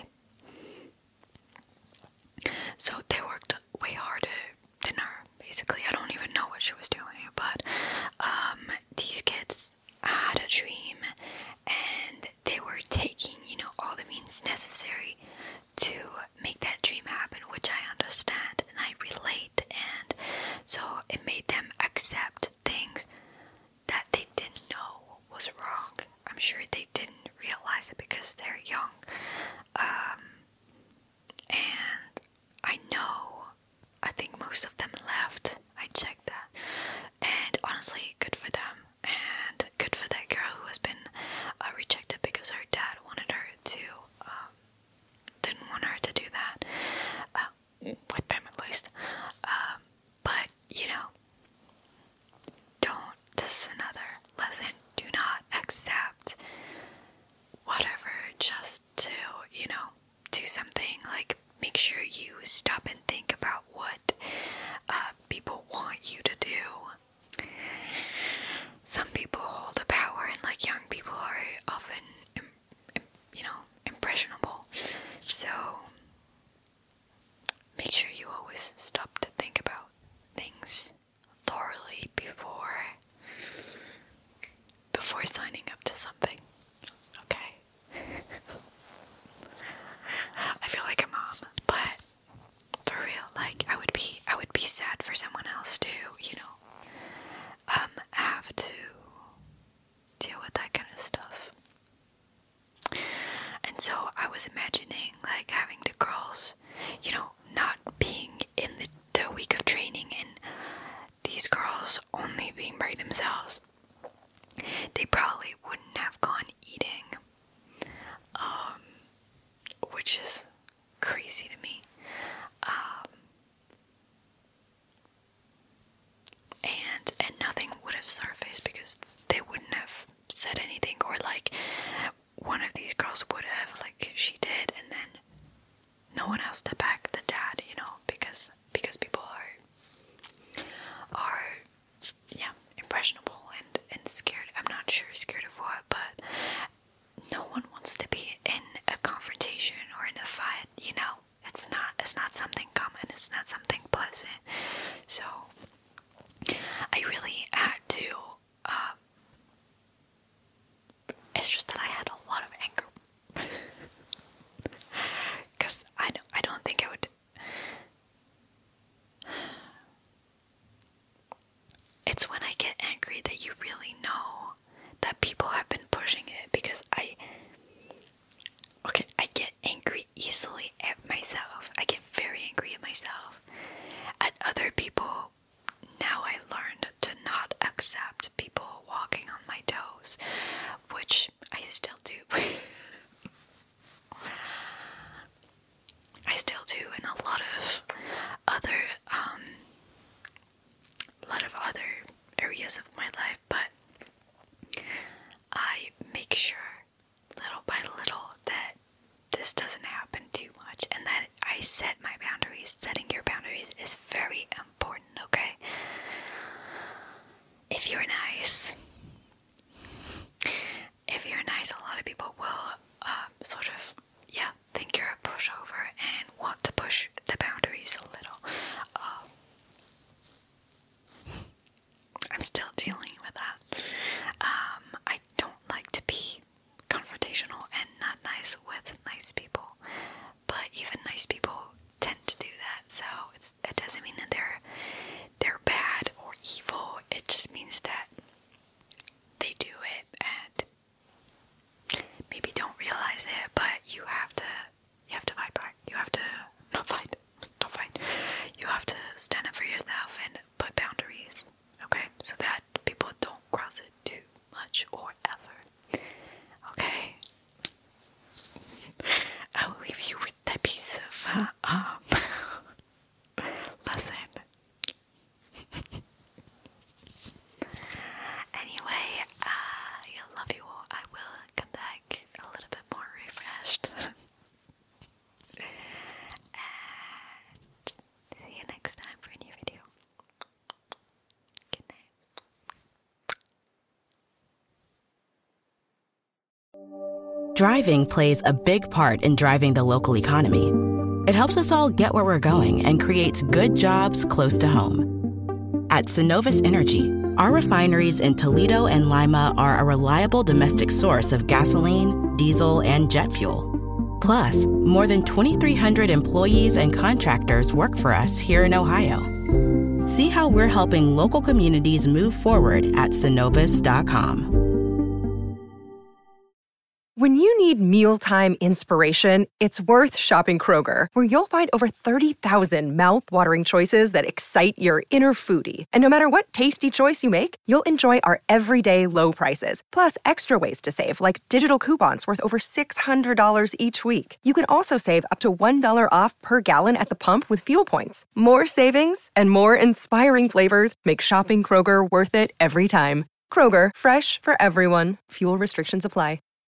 so they worked way harder than her. Basically, I don't even know what she was doing, but these kids had a dream and they were taking, you know, all the means necessary to make that dream happen, which I understand and I relate, and so it made them accept things that they didn't know was wrong. I'm sure they didn't realize it because they're young, and I think most of them left. I checked that, and honestly, good for them, and good for that girl who has been rejected because her dad wanted her to, didn't want her to do that, with them at least, but, you know, this is another lesson, do not accept whatever just to, you know, do something. Like, make sure you stop and think about what people want you to do. Some people hold a power, and like young people are often, you know, impressionable. So make sure you always stop to think about things thoroughly before signing up to something. Okay. I feel like a mom, but for real, like I would be sad for someone else to, you know, have to deal with that kind of stuff. And so I was imagining like having the girls, you know, not being in the week of training and these girls only being by themselves. They probably wouldn't have gone eating, which is crazy to me. And nothing would have surfaced because they wouldn't have said anything, or like one of these girls would have, like she did, and then no one has to back the dad, you know, because people are yeah, impressionable and scared. I'm not sure scared of what, but no one wants to be in a confrontation or in a fight, you know. It's not something common, it's not something pleasant. So I really had to it's just that I had a lot of anger. Cause I don't think I would. It's when I get angry that you really know that people have been pushing it, because I get angry easily at myself. I get very angry at myself. At other people, now I learned to not accept people walking on my toes, which I still do. I still do in a lot of other areas of my life, but I make sure little by little that this doesn't happen too much, and that I set my boundaries. Setting your boundaries is very important, okay? If you're nice, a lot of people will sort of, yeah, think you're a pushover and want to push the boundaries a little. I'm still dealing with that. I don't like to be confrontational and not nice with nice people, but even nice people tend to do that. So it doesn't mean that they're bad or evil. It just means that they do it and maybe don't realize it, but Driving plays a big part in driving the local economy. It helps us all get where we're going and creates good jobs close to home. At Synovus Energy, our refineries in Toledo and Lima are a reliable domestic source of gasoline, diesel, and jet fuel. Plus, more than 2,300 employees and contractors work for us here in Ohio. See how we're helping local communities move forward at Synovus.com. When you need mealtime inspiration, it's worth shopping Kroger, where you'll find over 30,000 mouth-watering choices that excite your inner foodie. And no matter what tasty choice you make, you'll enjoy our everyday low prices, plus extra ways to save, like digital coupons worth over $600 each week. You can also save up to $1 off per gallon at the pump with fuel points. More savings and more inspiring flavors make shopping Kroger worth it every time. Kroger, fresh for everyone. Fuel restrictions apply.